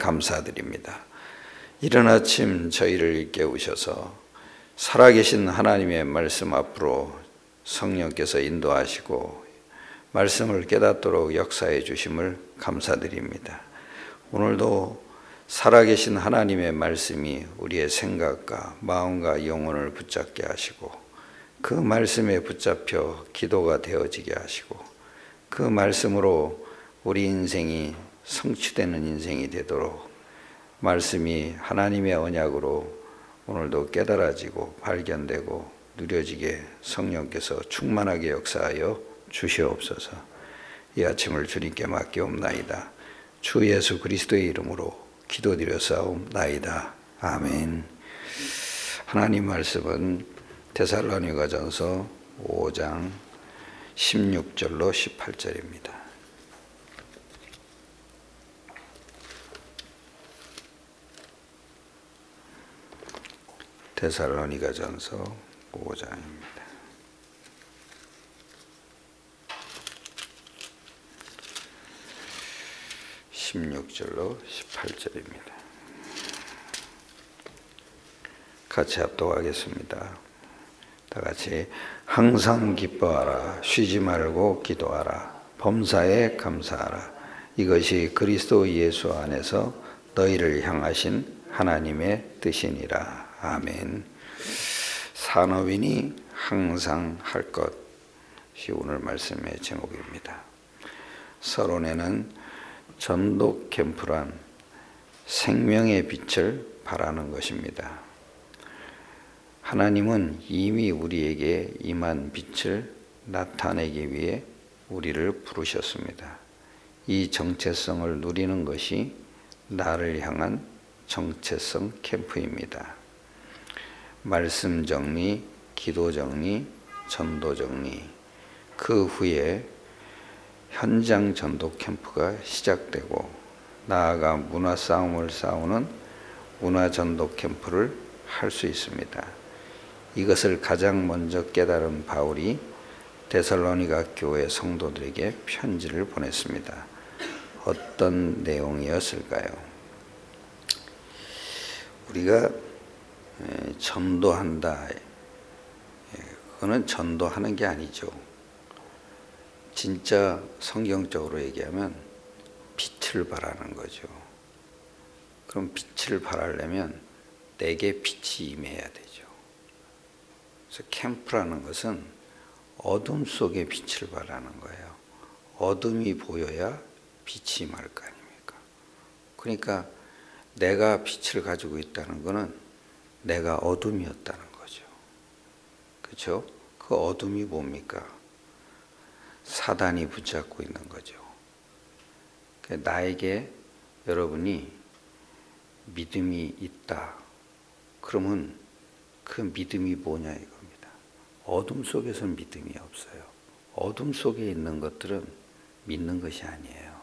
감사드립니다. 이른 아침 저희를 깨우셔서 살아계신 하나님의 말씀 앞으로 성령께서 인도하시고 말씀을 깨닫도록 역사해 주심을 감사드립니다. 오늘도 살아계신 하나님의 말씀이 우리의 생각과 마음과 영혼을 붙잡게 하시고 그 말씀에 붙잡혀 기도가 되어지게 하시고 그 말씀으로 우리 인생이 성취되는 인생이 되도록 말씀이 하나님의 언약으로 오늘도 깨달아지고 발견되고 누려지게 성령께서 충만하게 역사하여 주시옵소서. 이 아침을 주님께 맡기옵나이다. 주 예수 그리스도의 이름으로 기도드렸사옵나이다. 아멘. 하나님 말씀은 데살로니가전서 5장 16절로 18절입니다. 데살로니가전서 5장입니다. 16절로 18절입니다. 같이 합독하겠습니다. 다 같이 항상 기뻐하라, 쉬지 말고 기도하라, 범사에 감사하라. 이것이 그리스도 예수 안에서 너희를 향하신 하나님의 뜻이니라. 아멘. 산업인이 항상 할 것이 오늘 말씀의 제목입니다. 서론에는 전도 캠프란 생명의 빛을 발하는 것입니다. 하나님은 이미 우리에게 임한 빛을 나타내기 위해 우리를 부르셨습니다. 이 정체성을 누리는 것이 나를 향한 정체성 캠프입니다. 말씀 정리, 기도 정리, 전도 정리, 그 후에 현장 전도 캠프가 시작되고 나아가 문화 싸움을 싸우는 문화 전도 캠프를 할 수 있습니다. 이것을 가장 먼저 깨달은 바울이 데살로니가 교회 성도들에게 편지를 보냈습니다. 어떤 내용이었을까요? 우리가 전도한다. 그거는 전도하는 게 아니죠. 진짜 성경적으로 얘기하면 빛을 발하는 거죠. 그럼 빛을 발하려면 내게 빛이 임해야 되죠. 그래서 캠프라는 것은 어둠 속에 빛을 발하는 거예요. 어둠이 보여야 빛이 임할 거 아닙니까? 그러니까 내가 빛을 가지고 있다는 것은 내가 어둠이었다는 거죠. 그렇죠? 그 어둠이 뭡니까? 사단이 붙잡고 있는 거죠. 나에게 여러분이 믿음이 있다. 그러면 그 믿음이 뭐냐 이겁니다. 어둠 속에서는 믿음이 없어요. 어둠 속에 있는 것들은 믿는 것이 아니에요.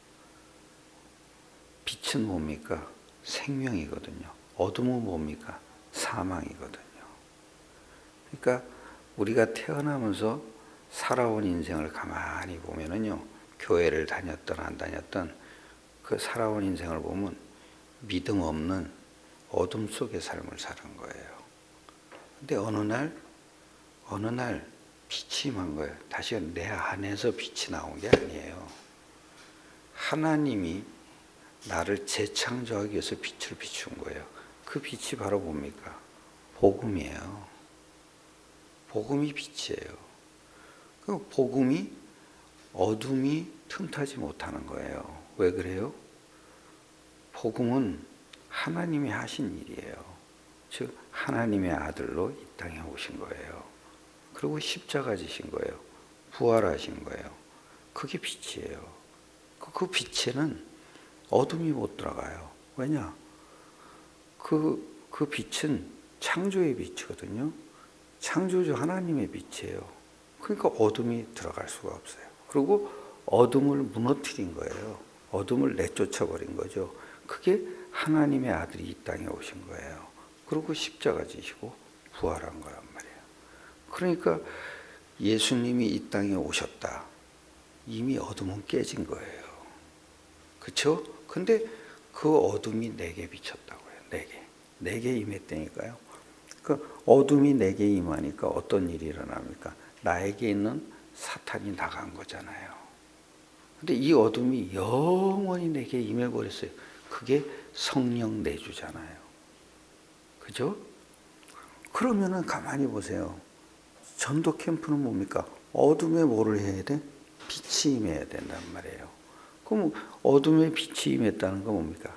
빛은 뭡니까? 생명이거든요. 어둠은 뭡니까? 사망이거든요. 그러니까 우리가 태어나면서 살아온 인생을 가만히 보면은요, 교회를 다녔던 안 다녔던 그 살아온 인생을 보면 믿음 없는 어둠 속의 삶을 사는 거예요. 근데 어느 날 빛이 임한 거예요. 다시 내 안에서 빛이 나온 게 아니에요. 하나님이 나를 재창조하기 위해서 빛을 비춘 거예요. 그 빛이 바로 뭡니까? 복음이에요. 복음이 빛이에요. 그 복음이 어둠이 틈타지 못하는 거예요. 왜 그래요? 복음은 하나님이 하신 일이에요. 즉 하나님의 아들로 이 땅에 오신 거예요. 그리고 십자가 지신 거예요. 부활하신 거예요. 그게 빛이에요. 그 빛에는 어둠이 못 들어가요. 왜냐? 그 빛은 창조의 빛이거든요. 창조주 하나님의 빛이에요. 그러니까 어둠이 들어갈 수가 없어요. 그리고 어둠을 무너뜨린 거예요. 어둠을 내쫓아 버린 거죠. 그게 하나님의 아들이 이 땅에 오신 거예요. 그리고 십자가 지시고 부활한 거란 말이에요. 그러니까 예수님이 이 땅에 오셨다. 이미 어둠은 깨진 거예요. 그렇죠? 근데 그 어둠이 내게 비쳤다고요. 내게 임했다니까요. 그 어둠이 내게 임하니까 어떤 일이 일어납니까? 나에게 있는 사탄이 나간 거잖아요. 근데 이 어둠이 영원히 내게 임해버렸어요. 그게 성령 내주잖아요. 그죠? 그러면은 가만히 보세요. 전도 캠프는 뭡니까? 어둠에 뭐를 해야 돼? 빛이 임해야 된단 말이에요. 그럼 어둠에 빛이 임했다는 건 뭡니까?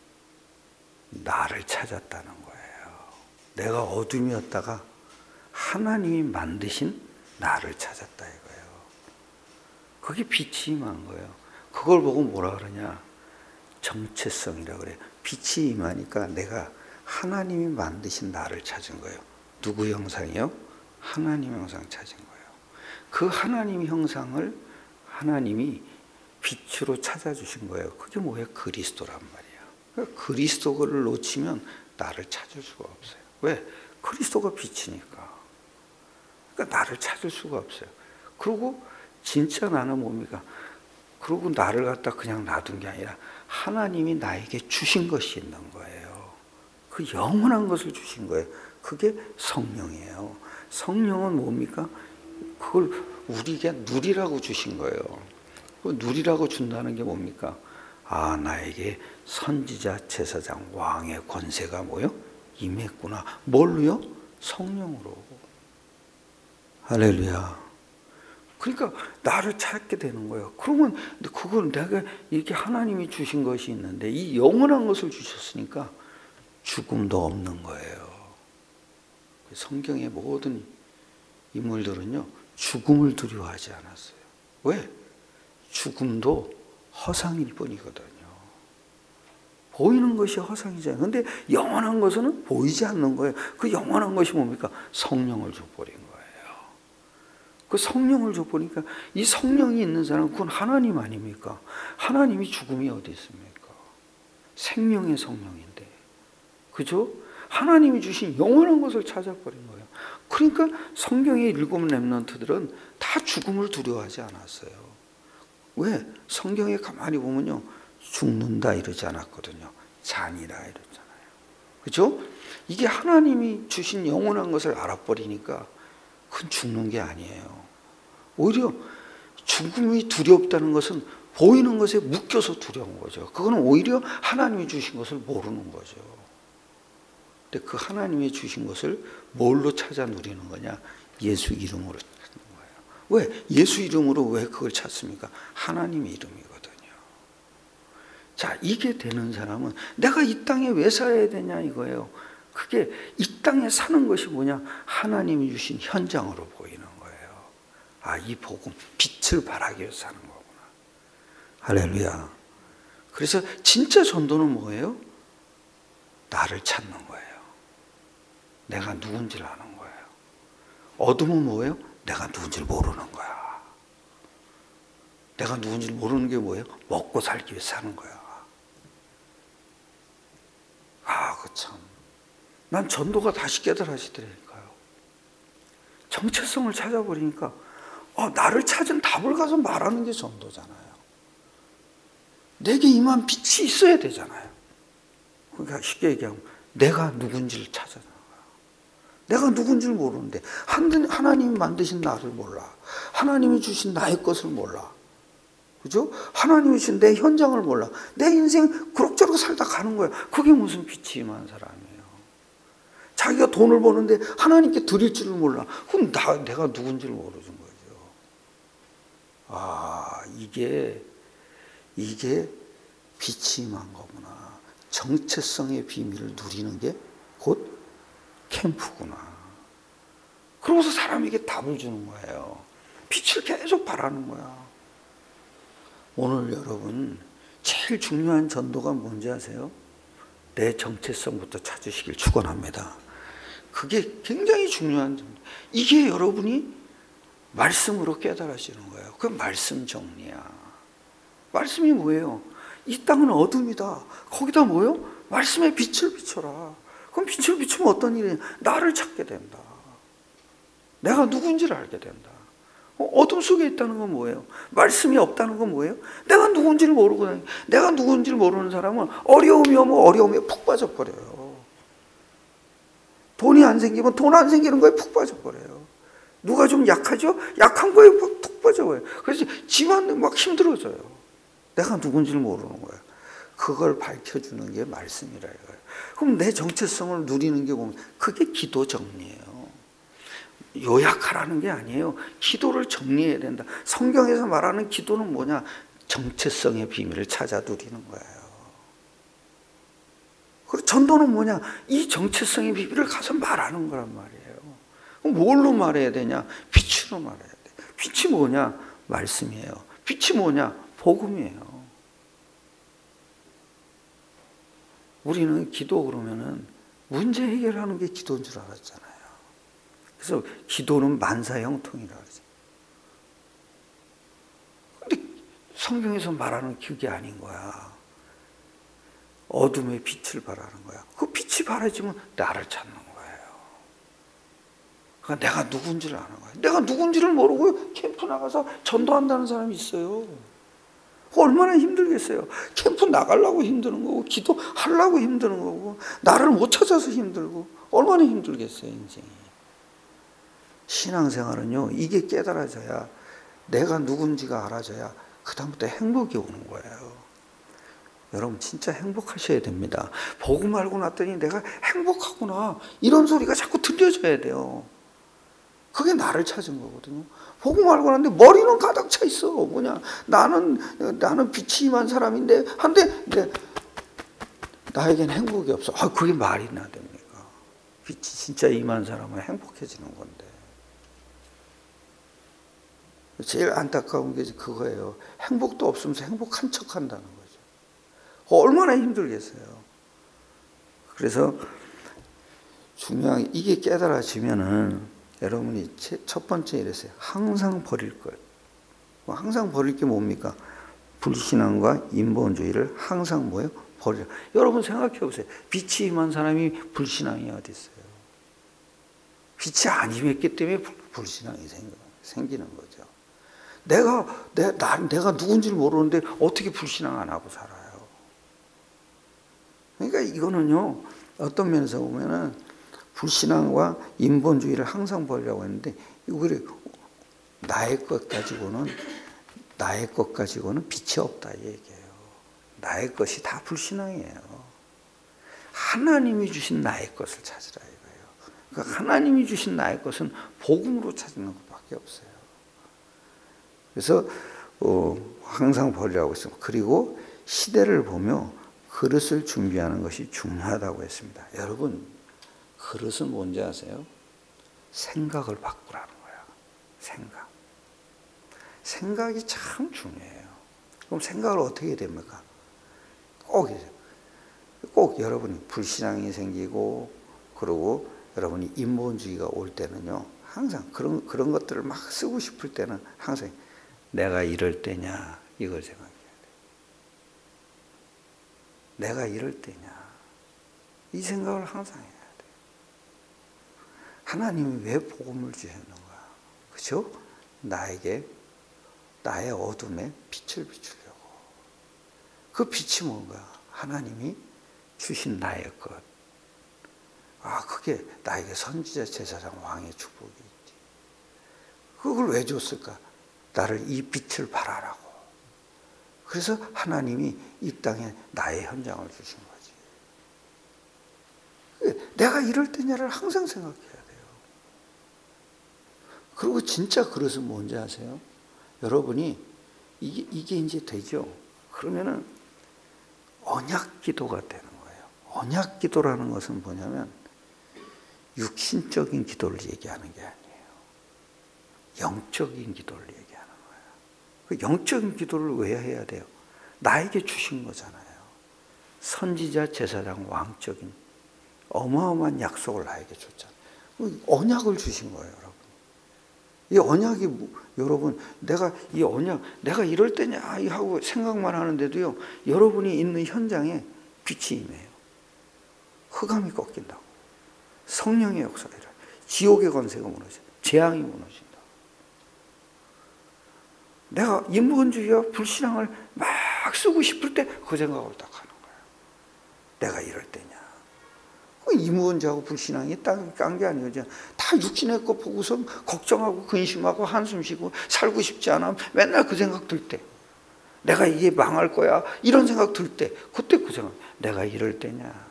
나를 찾았다는 거예요. 내가 어둠이었다가 하나님이 만드신 나를 찾았다 이거예요. 그게 빛이 임한 거예요. 그걸 보고 뭐라 그러냐? 정체성이라고 그래요. 빛이 임하니까 내가 하나님이 만드신 나를 찾은 거예요. 누구 형상이요? 하나님 형상 찾은 거예요. 그 하나님 형상을 하나님이 빛으로 찾아주신 거예요. 그게 뭐예요? 그리스도란 말이에요. 그러니까 그리스도를 놓치면 나를 찾을 수가 없어요. 왜? 그리스도가 빛이니까. 그러니까 나를 찾을 수가 없어요. 그리고 진짜 나는 뭡니까? 그리고 나를 갖다 그냥 놔둔 게 아니라 하나님이 나에게 주신 것이 있는 거예요. 그 영원한 것을 주신 거예요. 그게 성령이에요. 성령은 뭡니까? 그걸 우리에게 누리라고 주신 거예요. 그 누리라고 준다는 게 뭡니까? 아, 나에게 선지자, 제사장, 왕의 권세가 뭐요? 임했구나. 뭘로요? 성령으로. 할렐루야. 그러니까 나를 찾게 되는 거예요. 그러면 그걸 내가 이렇게 하나님이 주신 것이 있는데 이 영원한 것을 주셨으니까 죽음도 없는 거예요. 성경의 모든 인물들은요, 죽음을 두려워하지 않았어요. 왜? 죽음도 허상일 뿐이거든요. 보이는 것이 허상이잖아요. 근데 영원한 것은 보이지 않는 거예요. 그 영원한 것이 뭡니까? 성령을 줘버린 거예요. 그 성령을 줘버리니까 이 성령이 있는 사람은 그건 하나님 아닙니까? 하나님이 죽음이 어디 있습니까? 생명의 성령인데. 그죠? 하나님이 주신 영원한 것을 찾아버린 거예요. 그러니까 성경의 7 렘넌트들은 다 죽음을 두려워하지 않았어요. 왜? 성경에 가만히 보면요. 죽는다 이러지 않았거든요. 잔이라 이러잖아요. 그죠? 이게 하나님이 주신 영원한 것을 알아버리니까 그건 죽는 게 아니에요. 오히려 죽음이 두렵다는 것은 보이는 것에 묶여서 두려운 거죠. 그건 오히려 하나님이 주신 것을 모르는 거죠. 근데 그 하나님이 주신 것을 뭘로 찾아 누리는 거냐? 예수 이름으로 찾는 거예요. 왜? 예수 이름으로 왜 그걸 찾습니까? 하나님의 이름이거든요. 자, 이게 되는 사람은 내가 이 땅에 왜 살아야 되냐 이거예요. 그게 이 땅에 사는 것이 뭐냐? 하나님이 주신 현장으로 보이는 거예요. 아, 이 복음, 빛을 발하기 위해서 사는 거구나. 할렐루야. 그래서 진짜 전도는 뭐예요? 나를 찾는 거예요. 내가 누군지를 아는 거예요. 어둠은 뭐예요? 내가 누군지를 모르는 거야. 내가 누군지를 모르는 게 뭐예요? 먹고 살기 위해서 사는 거야. 아, 그 참. 난 전도가 다시 깨달아지더라니까요. 정체성을 찾아버리니까 나를 찾은 답을 가서 말하는 게 전도잖아요. 내게 임한 빛이 있어야 되잖아요. 그러니까 쉽게 얘기하면 내가 누군지를 찾아야 거야. 내가 누군지를 모르는데 하나님이 만드신 나를 몰라. 하나님이 주신 나의 것을 몰라. 그죠? 하나님이 주신 내 현장을 몰라. 내 인생 그럭저럭 살다 가는 거야. 그게 무슨 빛이 임한 사람이에요. 자기가 돈을 버는데 하나님께 드릴 줄을 몰라. 그럼 내가 누군지를 모르는 거죠. 아, 이게 빛이 임한 거구나. 정체성의 비밀을 누리는 게 곧 캠프구나. 그러고서 사람에게 답을 주는 거예요. 빛을 계속 발하는 거야. 오늘 여러분 제일 중요한 전도가 뭔지 아세요? 내 정체성부터 찾으시길 축원합니다. 그게 굉장히 중요한 전도. 이게 여러분이 말씀으로 깨달으시는 거예요. 그 말씀 정리야. 말씀이 뭐예요? 이 땅은 어둠이다. 거기다 뭐예요? 말씀의 빛을 비춰라. 그럼 빛을 비추면 어떤 일이냐? 나를 찾게 된다. 내가 누군지를 알게 된다. 어둠 속에 있다는 건 뭐예요? 말씀이 없다는 건 뭐예요? 내가 누군지를 모르고 내가 누군지를 모르는 사람은 어려움이 오면 어려움에 푹 빠져버려요. 돈이 안 생기면 돈 안 생기는 거에 푹 빠져버려요. 누가 좀 약하죠? 약한 거에 푹 빠져버려요. 그래서 집안 막 힘들어져요. 내가 누군지를 모르는 거예요. 그걸 밝혀주는 게 말씀이라 이거예요. 그럼 내 정체성을 누리는 게 보면 그게 기도 정리예요. 요약하라는 게 아니에요. 기도를 정리해야 된다. 성경에서 말하는 기도는 뭐냐? 정체성의 비밀을 찾아 누리는 거예요. 그리고 전도는 뭐냐? 이 정체성의 비밀을 가서 말하는 거란 말이에요. 그럼 뭘로 말해야 되냐? 빛으로 말해야 돼. 빛이 뭐냐? 말씀이에요. 빛이 뭐냐? 복음이에요. 우리는 기도 그러면은 문제 해결하는 게 기도인 줄 알았잖아요. 그래서 기도는 만사형통이라고 그러죠. 근데 성경에서 말하는 그게 아닌 거야. 어둠의 빛을 발하는 거야. 그 빛이 발해지면 나를 찾는 거예요. 그러니까 내가 누군지를 아는 거야. 내가 누군지를 모르고 캠프 나가서 전도한다는 사람이 있어요. 얼마나 힘들겠어요. 캠프 나가려고 힘드는 거고 기도하려고 힘드는 거고 나를 못 찾아서 힘들고 얼마나 힘들겠어요, 인생이. 신앙생활은요, 이게 깨달아져야, 내가 누군지가 알아져야 그 다음부터 행복이 오는 거예요. 여러분 진짜 행복하셔야 됩니다. 복음 알고 났더니 내가 행복하구나 이런 소리가 자꾸 들려줘야 돼요. 그게 나를 찾은 거거든요. 복음 알고 났는데 머리는 가득 차 있어. 뭐냐, 나는 빛이 임한 사람인데 한데 나에겐 행복이 없어. 그게 말이나 됩니까? 빛이 진짜 임한 사람은 행복해지는 건데. 제일 안타까운 게 그거예요. 행복도 없으면서 행복한 척 한다는 거죠. 얼마나 힘들겠어요. 그래서 중요한 이게 깨달아지면은 여러분이 첫 번째 이랬어요. 항상 버릴 것. 항상 버릴 게 뭡니까? 불신앙과 인본주의를 항상 뭐예요? 버려. 여러분 생각해 보세요. 빛이 임한 사람이 불신앙이 어디 있어요? 빛이 안 임했기 때문에 불신앙이 생기는 거죠. 내가 누군지를 모르는데 어떻게 불신앙 안 하고 살아요? 그러니까 이거는요, 어떤 면에서 보면은 불신앙과 인본주의를 항상 버리라고 했는데, 나의 것 가지고는 빛이 없다 이 얘기예요. 나의 것이 다 불신앙이에요. 하나님이 주신 나의 것을 찾으라 이거예요. 그러니까 하나님이 주신 나의 것은 복음으로 찾는 것밖에 없어요. 그래서 항상 버리라고 했습니다. 그리고 시대를 보며 그릇을 준비하는 것이 중요하다고 했습니다. 여러분, 그릇은 뭔지 아세요? 생각을 바꾸라는 거야. 생각이 참 중요해요. 그럼 생각을 어떻게 해야 됩니까? 꼭 여러분이 불신앙이 생기고, 그리고 여러분이 인본주의가 올 때는요, 항상 그런 것들을 막 쓰고 싶을 때는 항상 내가 이럴 때냐, 이걸 생각해야 돼. 내가 이럴 때냐, 이 생각을 항상 해야 돼. 하나님이 왜 복음을 주셨는가? 그렇죠? 나에게 나의 어둠에 빛을 비추려고. 그 빛이 뭔가? 하나님이 주신 나의 것. 그게 나에게 선지자, 제사장, 왕의 축복이 있지. 그걸 왜 줬을까? 나를 이 빛을 발하라고. 그래서 하나님이 이 땅에 나의 현장을 주신 거지. 내가 이럴 때냐를 항상 생각해야 돼요. 그리고 진짜 그릇은 뭔지 아세요? 여러분이 이게 이제 되죠. 그러면은 언약 기도가 되는 거예요. 언약 기도라는 것은 뭐냐면 육신적인 기도를 얘기하는 게 아니에요. 영적인 기도를 얘기하는 거예요. 그 영적인 기도를 왜 해야 돼요? 나에게 주신 거잖아요. 선지자, 제사장, 왕적인 어마어마한 약속을 나에게 줬잖아요. 언약을 주신 거예요, 여러분. 이 언약이 여러분, 내가 이럴 때냐 하고 생각만 하는데도요, 여러분이 있는 현장에 빛이 임해요. 흑암이 꺾인다고. 성령의 역사가 일어나요. 지옥의 권세가 무너져요. 재앙이 무너진다. 내가 인본주의와 불신앙을 막 쓰고 싶을 때 그 생각을 딱 하는 거예요. 내가 이럴 때냐. 인본주의하고 불신앙이 딴 게 아니죠. 다 육신의 것 보고서 걱정하고 근심하고 한숨 쉬고 살고 싶지 않아. 맨날 그 생각 들 때. 내가 이게 망할 거야. 이런 생각 들 때. 그때 그 생각. 내가 이럴 때냐.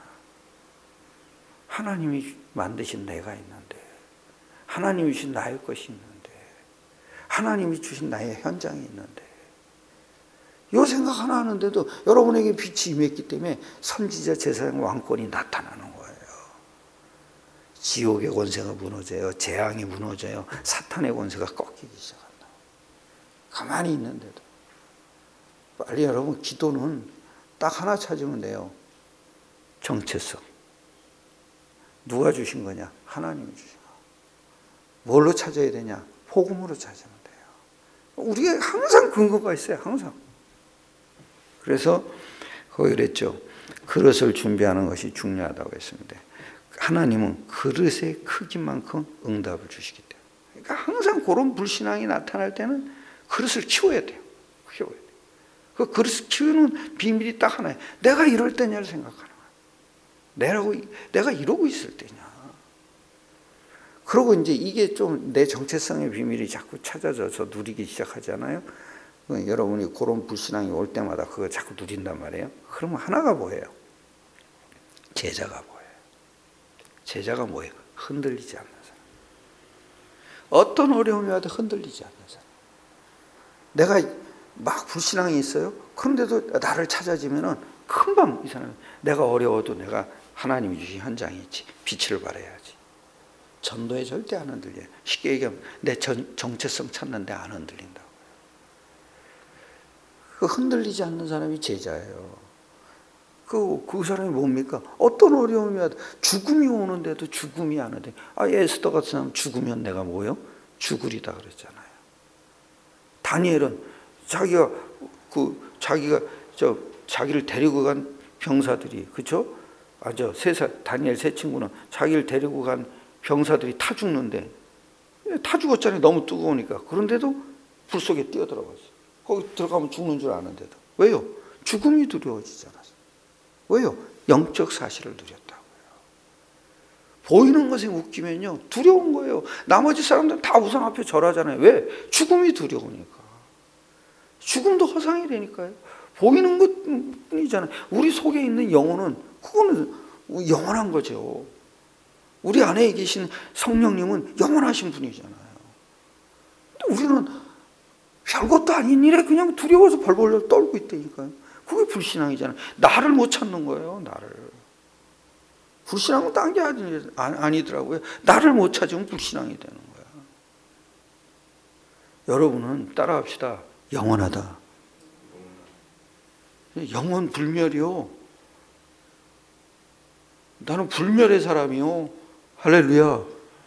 하나님이 만드신 내가 있는데. 하나님이 주신 나의 것이 있는데. 하나님이 주신 나의 현장이 있는데. 이 생각 하나 하는데도 여러분에게 빛이 임했기 때문에 선지자 제사장 왕권이 나타나는 거예요. 지옥의 권세가 무너져요. 재앙이 무너져요. 사탄의 권세가 꺾이기 시작한다. 가만히 있는데도. 빨리 여러분 기도는 딱 하나 찾으면 돼요. 정체성. 누가 주신 거냐? 하나님이 주신 거. 뭘로 찾아야 되냐? 복음으로 찾으면 돼요. 우리가 항상 근거가 있어요. 항상. 그래서 거기 그랬죠. 그릇을 준비하는 것이 중요하다고 했습니다. 하나님은 그릇의 크기만큼 응답을 주시기 때문에. 그러니까 항상 그런 불신앙이 나타날 때는 그릇을 키워야 돼요. 키워야 돼요. 그 그릇을 키우는 비밀이 딱 하나예요. 내가 이럴 때냐를 생각하는 거예요. 내가 이러고 있을 때냐. 그러고 이제 이게 좀 내 정체성의 비밀이 자꾸 찾아져서 누리기 시작하잖아요. 여러분이 그런 불신앙이 올 때마다 그거 자꾸 누린단 말이에요. 그러면 하나가 뭐예요? 제자가 뭐예요? 제자가 뭐예요? 흔들리지 않는 사람. 어떤 어려움이 와도 흔들리지 않는 사람. 내가 막 불신앙이 있어요. 그런데도 나를 찾아주면은 금방 이 사람, 내가 어려워도 내가 하나님이 주신 현장이 있지. 빛을 발해야지. 전도에 절대 안 흔들려요. 쉽게 얘기하면 내 정체성 찾는데 안 흔들린다고. 그 흔들리지 않는 사람이 제자예요. 그 사람이 뭡니까? 어떤 어려움이 와도 죽음이 오는데도 죽음이 안 오대. 에스더 같은 사람 죽으면 내가 뭐요? 죽으리다 그랬잖아요. 다니엘은 자기가 자기를 데리고 간 병사들이, 그렇죠? 다니엘 세 친구는 자기를 데리고 간 병사들이 타 죽는데, 타 죽었잖아요. 너무 뜨거우니까. 그런데도 불 속에 뛰어들어갔어요. 거기 들어가면 죽는 줄 아는데도. 왜요? 죽음이 두려워지지 않았어요. 왜요? 영적 사실을 누렸다고요. 보이는 것에 묶이면요 두려운 거예요. 나머지 사람들은 다 우상 앞에 절하잖아요. 왜? 죽음이 두려우니까. 죽음도 허상이 되니까요. 보이는 것뿐이잖아요. 우리 속에 있는 영혼은 그거는 영원한 거죠. 우리 안에 계신 성령님은 영원하신 분이잖아요. 근데 우리는 별것도 아닌 일에 그냥 두려워서 벌벌 떨고 있다니까요. 그게 불신앙이잖아요. 나를 못 찾는 거예요. 나를. 불신앙은 딴 게 아니더라고요. 나를 못 찾으면 불신앙이 되는 거야. 여러분은 따라합시다. 영원하다. 영원 불멸이요. 나는 불멸의 사람이요. 할렐루야.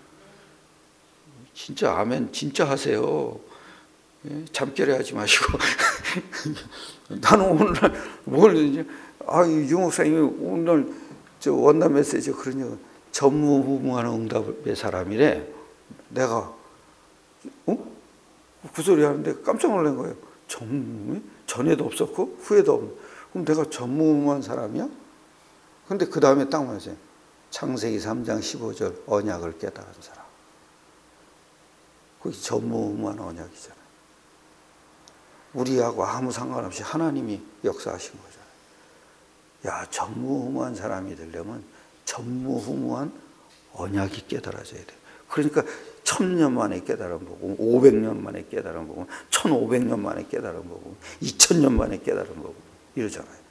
진짜 아멘. 진짜 하세요. 잠결에 하지 마시고. 나는 오늘 유 목사님이 오늘 원담 메시지 그러냐 전무후무한 응답의 사람이래. 내가 그 소리 하는데 깜짝 놀란 거예요. 전에도 없었고 후에도 없는. 그럼 내가 전무후무한 사람이야? 근데 그 다음에 딱 말했어요. 창세기 3장 15절 언약을 깨달은 사람. 그게 전무후무한 언약이잖아요. 우리하고 아무 상관없이 하나님이 역사하신 거잖아요. 야, 전무후무한 사람이 되려면 전무후무한 언약이 깨달아져야 돼요. 그러니까 1000년 만에 깨달은 복음, 500년 만에 깨달은 복음, 1500년 만에 깨달은 복음, 2000년 만에 깨달은 복음 이러잖아요.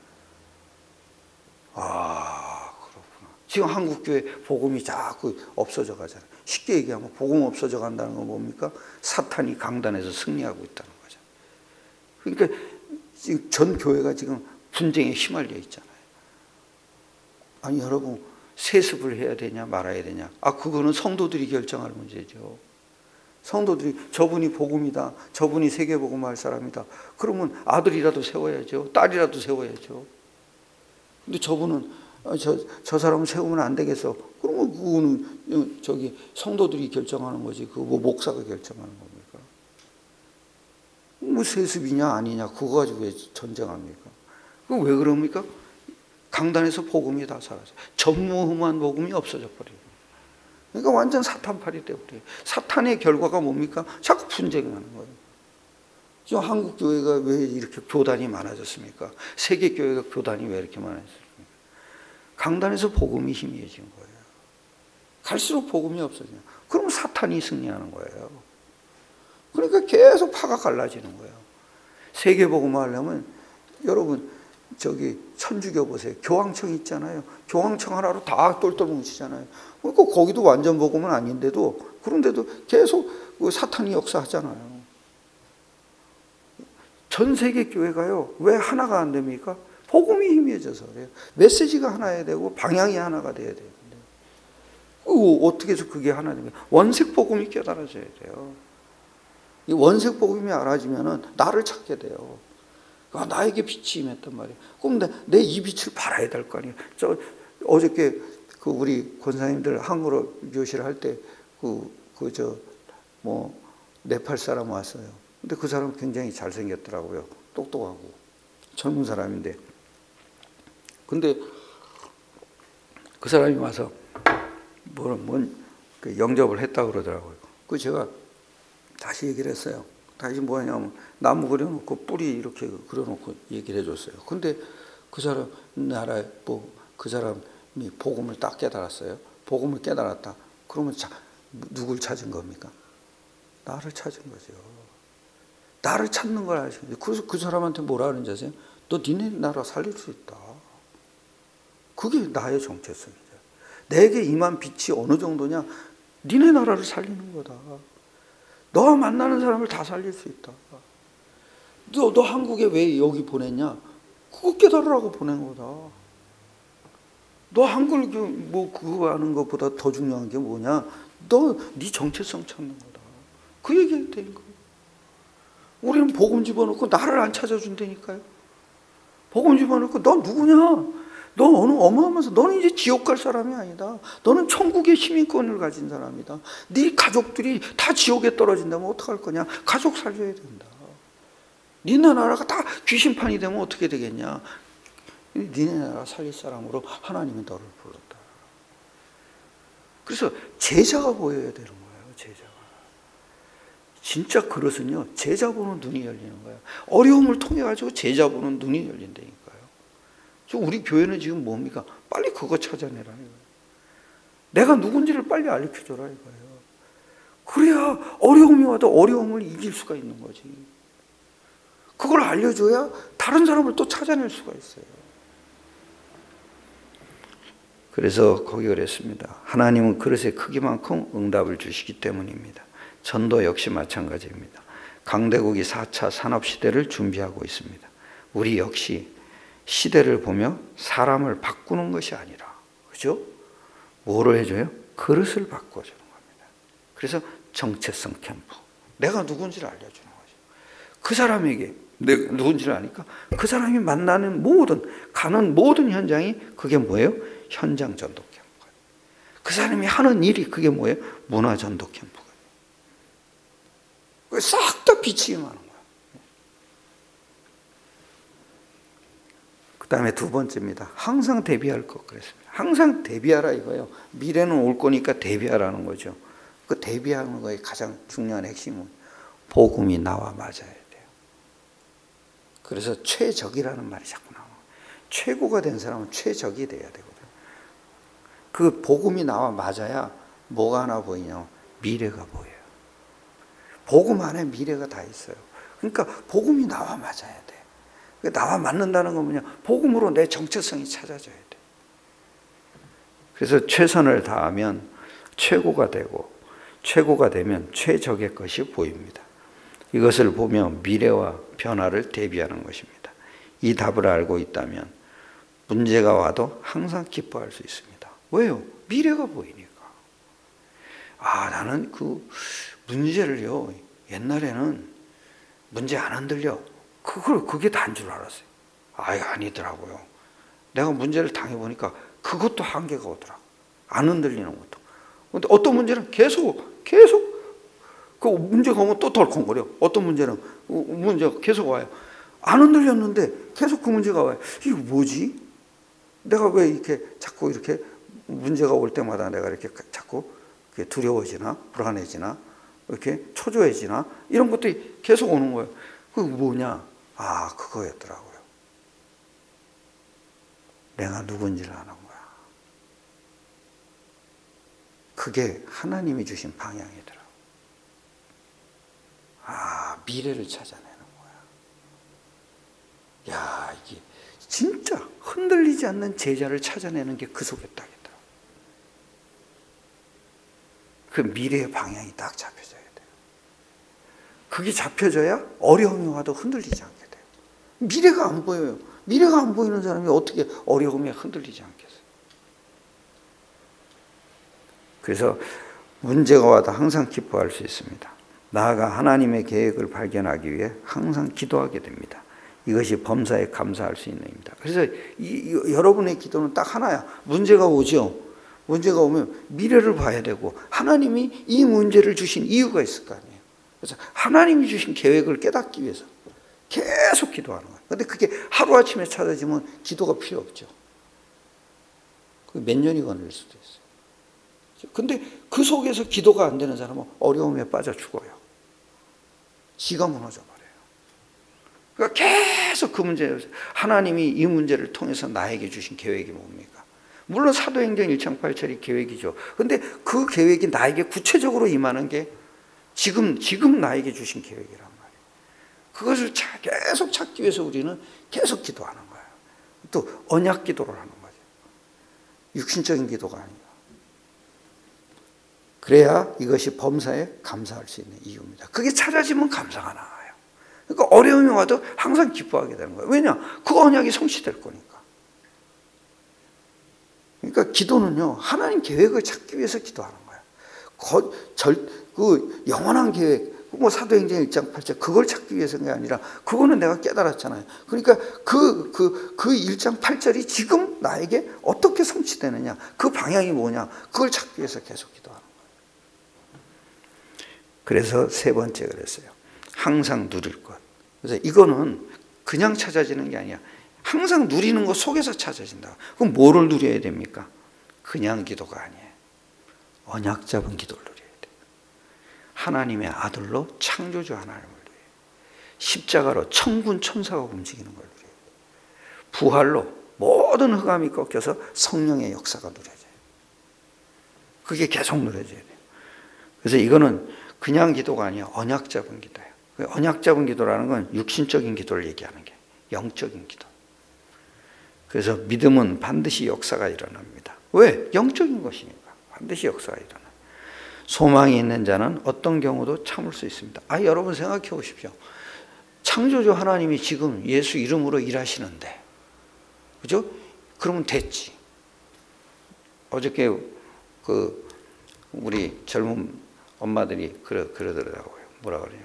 그렇구나. 지금 한국교회 복음이 자꾸 없어져 가잖아요. 쉽게 얘기하면 복음 없어져 간다는 건 뭡니까? 사탄이 강단에서 승리하고 있다는 거죠. 그러니까 지금 전 교회가 지금 분쟁에 휘말려 있잖아요. 아니 여러분 세습을 해야 되냐 말아야 되냐. 그거는 성도들이 결정할 문제죠. 성도들이 저분이 복음이다. 저분이 세계복음 할 사람이다. 그러면 아들이라도 세워야죠. 딸이라도 세워야죠. 근데 저분은 저 사람은 세우면 안 되겠어. 그러면 그거는 성도들이 결정하는 거지. 그거 목사가 결정하는 겁니까? 뭐 세습이냐 아니냐 그거 가지고 왜 전쟁합니까? 왜 그럽니까? 강단에서 복음이 다 사라져요. 전무후무한 복음이 없어져 버려요. 그러니까 완전 사탄팔이 돼버려요. 사탄의 결과가 뭡니까? 자꾸 분쟁하는 거예요. 지금 한국 교회가 왜 이렇게 교단이 많아졌습니까? 세계 교회가 교단이 왜 이렇게 많아졌습니까? 강단에서 복음이 희미해진 거예요. 갈수록 복음이 없어져요. 그러면 사탄이 승리하는 거예요. 그러니까 계속 파가 갈라지는 거예요. 세계 복음을 하려면 여러분 저기 천주교 보세요. 교황청 있잖아요. 교황청 하나로 다 똘똘 뭉치잖아요. 그러니까 거기도 완전 복음은 아닌데도 그런데도 계속 사탄이 역사하잖아요. 전 세계 교회가요. 왜 하나가 안 됩니까? 복음이 희미해져서 그래요. 메시지가 하나여야 되고 방향이 하나가 돼야 되는데 어떻게 해서 그게 하나 됩니까? 원색 복음이 깨달아져야 돼요. 이 원색 복음이 알아지면은 나를 찾게 돼요. 아, 나에게 빛이 임했단 말이에요. 그럼 내 이 빛을 발아야 될 거 아니에요. 어저께 그 우리 권사님들 한국어 교실을 할 때 네팔 사람 왔어요. 근데 그 사람 굉장히 잘생겼더라고요. 똑똑하고 젊은 사람인데. 근데 그 사람이 와서 그 영접을 했다 그러더라고요. 그 제가 다시 얘기를 했어요. 다시 뭐냐면 나무 그려놓고 뿌리 이렇게 그려놓고 얘기를 해줬어요. 근데 그 사람 나라에 그 사람이 복음을 딱 깨달았어요. 복음을 깨달았다. 그러면 누굴 찾은 겁니까? 나를 찾은 거죠. 나를 찾는 걸 아시죠. 그래서 그 사람한테 뭐라 하는지 아세요? 너 니네 나라 살릴 수 있다. 그게 나의 정체성이죠. 내게 임한 빛이 어느 정도냐? 니네 나라를 살리는 거다. 너 만나는 사람을 다 살릴 수 있다. 너 한국에 왜 여기 보냈냐? 그거 깨달으라고 보낸 거다. 너 한글 그거 하는 것보다 더 중요한 게 뭐냐? 네 정체성 찾는 거다. 그 얘기할 때인 거예요. 우리는 복음 집어넣고 나를 안 찾아준다니까요. 복음 집어넣고 너 누구냐? 너 어마어마해서 너는 이제 지옥 갈 사람이 아니다. 너는 천국의 시민권을 가진 사람이다. 네 가족들이 다 지옥에 떨어진다면 어떡할 거냐? 가족 살려야 된다. 니네 나라가 다 귀신판이 되면 어떻게 되겠냐? 니네 나라 살릴 사람으로 하나님이 너를 불렀다. 그래서 제자가 보여야 되는 거예요. 제자가. 진짜 그릇은요. 제자 보는 눈이 열리는 거예요. 어려움을 통해 가지고 제자 보는 눈이 열린다니까요. 우리 교회는 지금 뭡니까? 빨리 그거 찾아내라 이거예요. 내가 누군지를 빨리 알려줘라 이거예요. 그래야 어려움이 와도 어려움을 이길 수가 있는 거지. 그걸 알려줘야 다른 사람을 또 찾아낼 수가 있어요. 그래서 거기 그랬습니다. 하나님은 그릇의 크기만큼 응답을 주시기 때문입니다. 전도 역시 마찬가지입니다. 강대국이 4차 산업시대를 준비하고 있습니다. 우리 역시 시대를 보며 사람을 바꾸는 것이 아니라, 그죠? 뭐를 해줘요? 그릇을 바꿔주는 겁니다. 그래서 정체성 캠프. 내가 누군지를 알려주는 거죠. 그 사람에게 내가 누군지를 아니까 그 사람이 만나는 가는 모든 현장이 그게 뭐예요? 현장 전도 캠프가. 그 사람이 하는 일이 그게 뭐예요? 문화 전도 캠프가. 싹 다 빛이 임하는 거예요. 그 다음에 두 번째입니다. 항상 대비할 것 그랬습니다. 항상 대비하라 이거예요. 미래는 올 거니까 대비하라는 거죠. 그 대비하는 거에 가장 중요한 핵심은 복음이 나와 맞아야 돼요. 그래서 최적이라는 말이 자꾸 나와요. 최고가 된 사람은 최적이 돼야 되거든요. 그 복음이 나와 맞아야 뭐가 하나 보이냐? 미래가 보여요. 복음 안에 미래가 다 있어요. 그러니까 복음이 나와 맞아야 돼. 나와 맞는다는 건 뭐냐? 복음으로 내 정체성이 찾아져야 돼. 그래서 최선을 다하면 최고가 되고 최고가 되면 최적의 것이 보입니다. 이것을 보며 미래와 변화를 대비하는 것입니다. 이 답을 알고 있다면 문제가 와도 항상 기뻐할 수 있습니다. 왜요? 미래가 보이니까. 나는 그 문제를요, 옛날에는 문제 안 흔들려. 그게 다인 줄 알았어요. 아니더라고요. 내가 문제를 당해보니까 그것도 한계가 오더라고. 안 흔들리는 것도. 근데 어떤 문제는 계속 그 문제가 오면 또 덜컹거려. 어떤 문제는 문제가 계속 와요. 안 흔들렸는데 계속 그 문제가 와요. 이거 뭐지? 내가 왜 이렇게 자꾸 이렇게 문제가 올 때마다 내가 이렇게 자꾸 두려워지나 불안해지나 이렇게 초조해지나 이런 것들이 계속 오는 거예요. 그게 뭐냐? 아, 그거였더라고요. 내가 누군지를 아는 거야. 그게 하나님이 주신 방향이더라고요. 아, 미래를 찾아내는 거야. 야, 이게 진짜 흔들리지 않는 제자를 찾아내는 게 그 속에 딱 있더라고요. 그 미래의 방향이 딱 잡혀져야 돼요. 그게 잡혀져야 어려움이 와도 흔들리지 않게 돼요. 미래가 안 보여요. 미래가 안 보이는 사람이 어떻게 어려움에 흔들리지 않겠어요? 그래서 문제가 와도 항상 기뻐할 수 있습니다. 나아가 하나님의 계획을 발견하기 위해 항상 기도하게 됩니다. 이것이 범사에 감사할 수 있는 입니다. 그래서 여러분의 기도는 딱 하나야. 문제가 오죠. 문제가 오면 미래를 봐야 되고 하나님이 이 문제를 주신 이유가 있을 거 아니에요. 그래서 하나님이 주신 계획을 깨닫기 위해서 계속 기도하는 거예요. 그런데 그게 하루아침에 찾아지면 기도가 필요 없죠. 몇 년이 걸릴 수도 있어요. 근데 그 속에서 기도가 안 되는 사람은 어려움에 빠져 죽어요. 지가 무너져 버려요. 그러니까 계속 그 문제, 하나님이 이 문제를 통해서 나에게 주신 계획이 뭡니까? 물론 사도행전 1장 8절이 계획이죠. 근데 그 계획이 나에게 구체적으로 임하는 게 지금 나에게 주신 계획이란 말이에요. 그것을 계속 찾기 위해서 우리는 계속 기도하는 거예요. 또 언약 기도를 하는 거죠. 육신적인 기도가 아니고. 그래야 이것이 범사에 감사할 수 있는 이유입니다. 그게 찾아지면 감사가 나와요. 그러니까 어려움이 와도 항상 기뻐하게 되는 거예요. 왜냐? 그 언약이 성취될 거니까. 그러니까 기도는요, 하나님 계획을 찾기 위해서 기도하는 거예요. 그 영원한 계획, 뭐 사도행전 1장 8절 그걸 찾기 위해서가 아니라 그거는 내가 깨달았잖아요. 그러니까 그 1장 8절이 지금 나에게 어떻게 성취되느냐, 그 방향이 뭐냐, 그걸 찾기 위해서 계속 기도하는 거예요. 그래서 세 번째 그랬어요. 항상 누릴 것. 그래서 이거는 그냥 찾아지는 게 아니야. 항상 누리는 것 속에서 찾아진다. 그럼 뭐를 누려야 됩니까? 그냥 기도가 아니에요. 언약 잡은 기도를 누려야 돼요. 하나님의 아들로 창조주 하나님을 누려요. 십자가로 천군 천사가 움직이는 걸 누려요. 부활로 모든 흑암이 꺾여서 성령의 역사가 누려져요. 그게 계속 누려져야 돼요. 그래서 이거는 그냥 기도가 아니야. 언약 잡은 기도예요. 언약 잡은 기도라는 건 육신적인 기도를 얘기하는 게 영적인 기도. 그래서 믿음은 반드시 역사가 일어납니다. 왜? 영적인 것이니까. 반드시 역사가 일어나요. 소망이 있는 자는 어떤 경우도 참을 수 있습니다. 여러분 생각해 보십시오. 창조주 하나님이 지금 예수 이름으로 일하시는데, 그죠? 그러면 됐지. 어저께 우리 젊은 엄마들이 그러더라고요. 뭐라 그래요?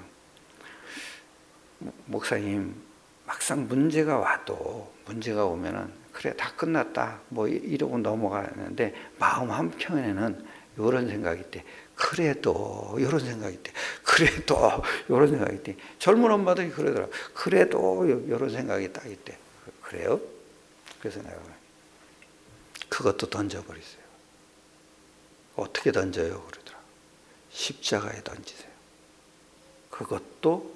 목사님, 막상 문제가 와도 문제가 오면은 그래 다 끝났다 뭐 이러고 넘어가는데 마음 한켠에는 이런 생각이 있대. 그래도 이런 생각이 있대. 그래도 이런 생각이 있대. 젊은 엄마들이 그러더라고. 그래도 이런 생각이 딱 있대. 그래요? 그래서 내가 그것도 던져버리세요. 어떻게 던져요? 그러더라고. 십자가에 던지세요. 그것도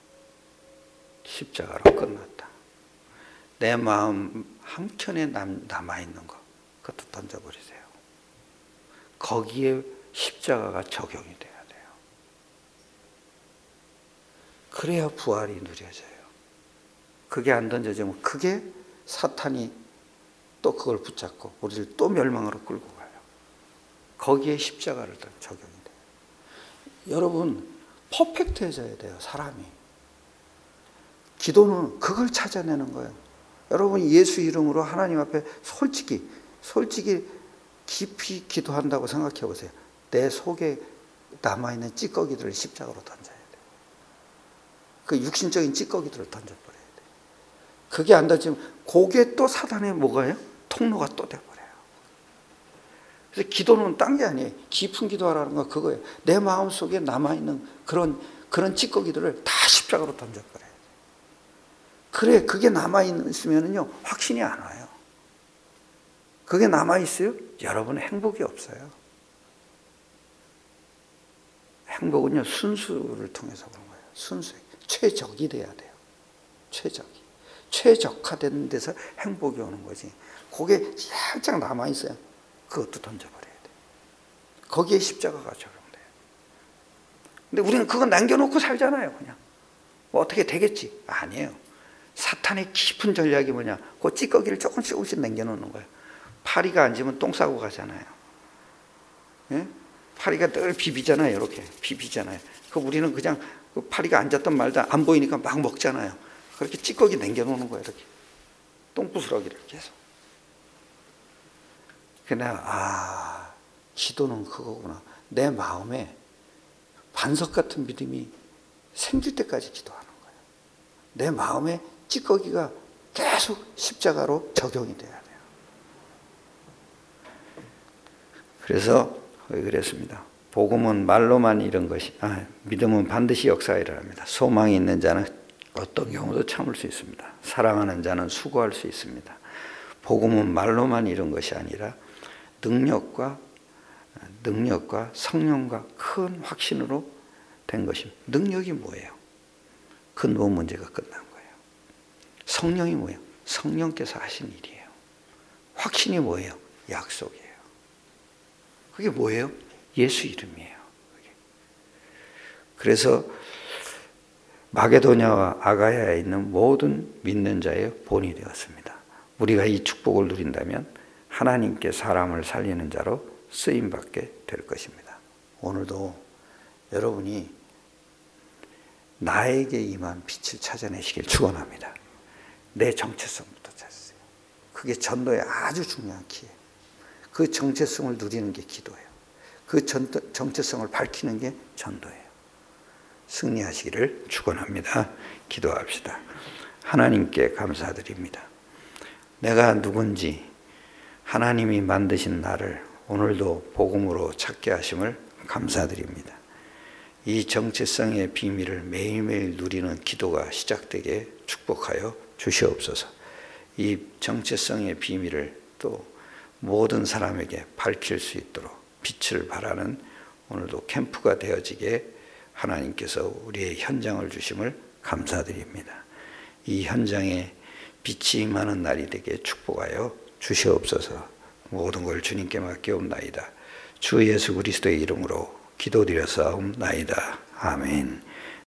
십자가로 끝났다. 내 마음 한켠에 남아있는 거, 그것도 던져버리세요. 거기에 십자가가 적용이 돼야 돼요. 그래야 부활이 누려져요. 그게 안 던져지면 그게 사탄이 또 그걸 붙잡고 우리를 또 멸망으로 끌고 가요. 거기에 십자가를 적용이 돼요. 여러분, 퍼펙트해져야 돼요, 사람이. 기도는 그걸 찾아내는 거예요. 여러분이 예수 이름으로 하나님 앞에 솔직히 깊이 기도한다고 생각해 보세요. 내 속에 남아있는 찌꺼기들을 십자가로 던져야 돼요. 그 육신적인 찌꺼기들을 던져버려야 돼요. 그게 안 던지면 그게 또 사단의 뭐가요? 통로가 또 돼버려요. 그래서 기도는 딴 게 아니에요. 깊은 기도하라는 건 그거예요. 내 마음속에 남아있는 그런 찌꺼기들을 다 십자가로 던져버려요. 그래, 그게 남아있으면요, 확신이 안 와요. 그게 남아있어요? 여러분은 행복이 없어요. 행복은요, 순수를 통해서 그런 거예요. 순수. 최적이 돼야 돼요. 최적이. 최적화된 데서 행복이 오는 거지. 그게 살짝 남아있어요. 그것도 던져버려야 돼요. 거기에 십자가가 적용돼요. 근데 우리는 그거 남겨놓고 살잖아요, 그냥. 뭐 어떻게 되겠지? 아니에요. 사탄의 깊은 전략이 뭐냐? 그 찌꺼기를 조금씩 남겨놓는 거예요. 파리가 앉으면 똥 싸고 가잖아요. 예? 파리가 늘 비비잖아요. 이렇게 비비잖아요. 그 우리는 그냥 그 파리가 앉았던 말도 안 보이니까 막 먹잖아요. 그렇게 찌꺼기 남겨놓는 거예요. 이렇게 똥부스러기를 계속. 그냥 기도는 그거구나. 내 마음에 반석 같은 믿음이 생길 때까지 기도하는 거예요. 내 마음에 찌꺼기가 계속 십자가로 적용이 돼야 돼요. 그래서 그랬습니다. 복음은 말로만 이런 것이, 믿음은 반드시 역사에 일어납니다. 소망이 있는 자는 어떤 경우도 참을 수 있습니다. 사랑하는 자는 수고할 수 있습니다. 복음은 말로만 이런 것이 아니라 능력과 성령과 큰 확신으로 된 것입니다. 능력이 뭐예요? 근본 문제가 끝난 거예요. 성령이 뭐예요? 성령께서 하신 일이에요. 확신이 뭐예요? 약속이에요. 그게 뭐예요? 예수 이름이에요. 그래서 마게도냐와 아가야에 있는 모든 믿는 자의 본이 되었습니다. 우리가 이 축복을 누린다면 하나님께 사람을 살리는 자로 쓰임받게 될 것입니다. 오늘도 여러분이 나에게 임한 빛을 찾아내시길 축원합니다. 내 정체성부터 찾으세요. 그게 전도의 아주 중요한 키예요. 그 정체성을 누리는 게 기도예요. 그 정체성을 밝히는 게 전도예요. 승리하시기를 축원합니다. 기도합시다. 하나님께 감사드립니다. 내가 누군지 하나님이 만드신 나를 오늘도 복음으로 찾게 하심을 감사드립니다. 이 정체성의 비밀을 매일매일 누리는 기도가 시작되게 축복하여 주시옵소서. 이 정체성의 비밀을 또 모든 사람에게 밝힐 수 있도록 빛을 발하는 오늘도 캠프가 되어지게 하나님께서 우리의 현장을 주심을 감사드립니다. 이 현장에 빛이 임하는 날이 되게 축복하여 주시옵소서. 모든 걸 주님께 맡기옵나이다. 주 예수 그리스도의 이름으로 기도드려사옵나이다. 아멘.